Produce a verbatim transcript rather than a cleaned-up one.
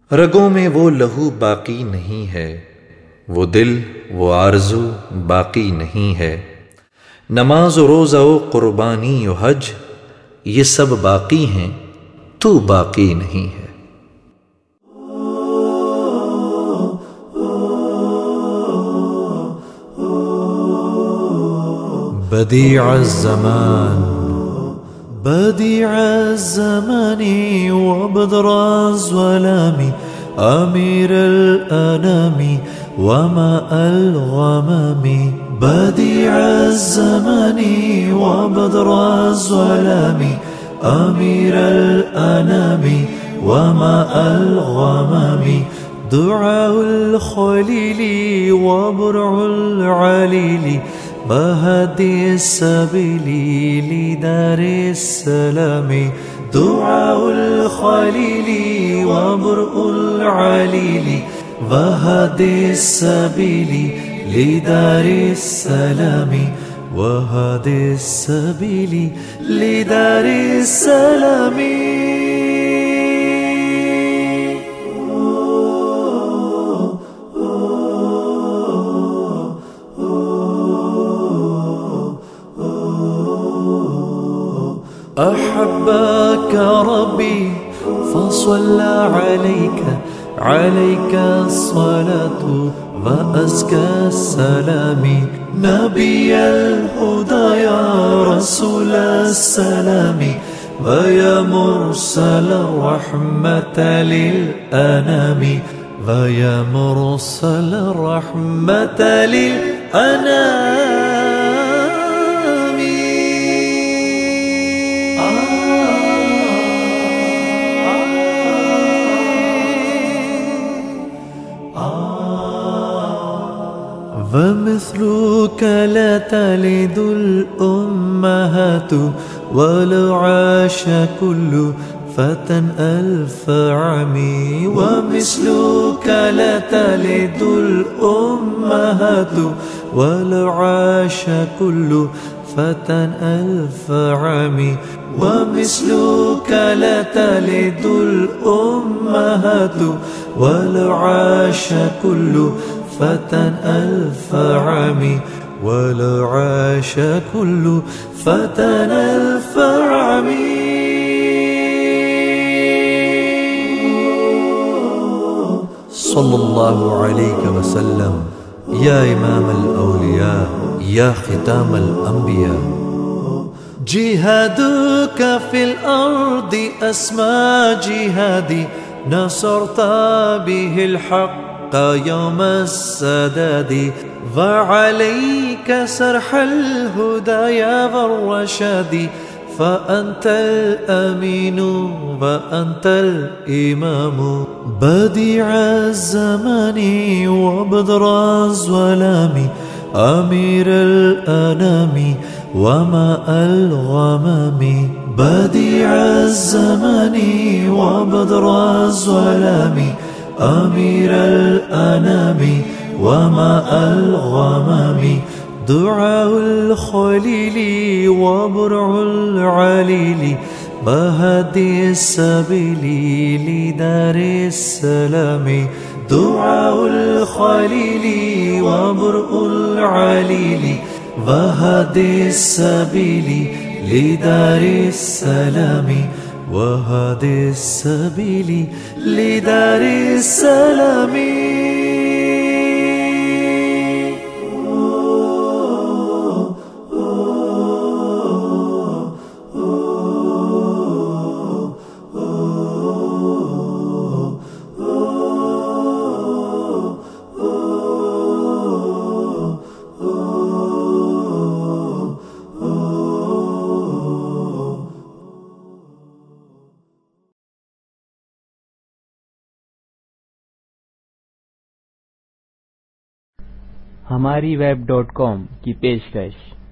रगों में वो लहू बाकी नहीं है, वो दिल वो आरज़ू बाकी नहीं है। नमाज व रोज़ा व कुर्बानी व हज ये सब बाकी हैं, तू बाकी नहीं है। بديع الزمان بديع الزمان وبدر الظلام أمير الأنام وماء الغمام. بديع الزمان وبدر الظلام أمير الأنام وماء الغمام. دعاء الخليل وبرع العليل بهدي السبيل لدار السلام. دعاء الخليل وبرء العليل وهدي السبيل لدار السلام. وهدي السبيل لدار السلام. أحبك ربي فصلى عليك عليك الصلاة وأزكى السلام. نبي الهدى يا رسول السلام ويا مرسل الرحمة للأنام. ويا مرسل الرحمة للأنام. ومثلك لا تلد الأمهات ولو عاش كل فتى ألف عام. ومثلك لا تلد الأمهات ولو عاش كل فتى ألف عام. ومثلك لا تلد الأمهات ولو عاش كل فتى ألف عام. ولو عاش كل فتى ألف عام. صلى الله عليك وسلم يا إمام الأولياء يا ختام الأنبياء. جهادك في الأرض أسمى جهادي نصرت به الحق يوم السداد. وعليك سرح الهدايا والرشاد فأنت الأمين وأنت الإمام. بديع الزمان وبدر الظلام أمير الأنام وماء الغمام. بديع الزمان وبدر الظلام أمير الأنام وماء الغمام. دعاء الخليل وبرع العليل بهدي السبيل لدار السلام. دعاء الخليل وبرء العليل وهدي السبيل لدار السلام. وهدي السبيل لدار السلام. हमारी वेब डॉट कॉम की पेशकश।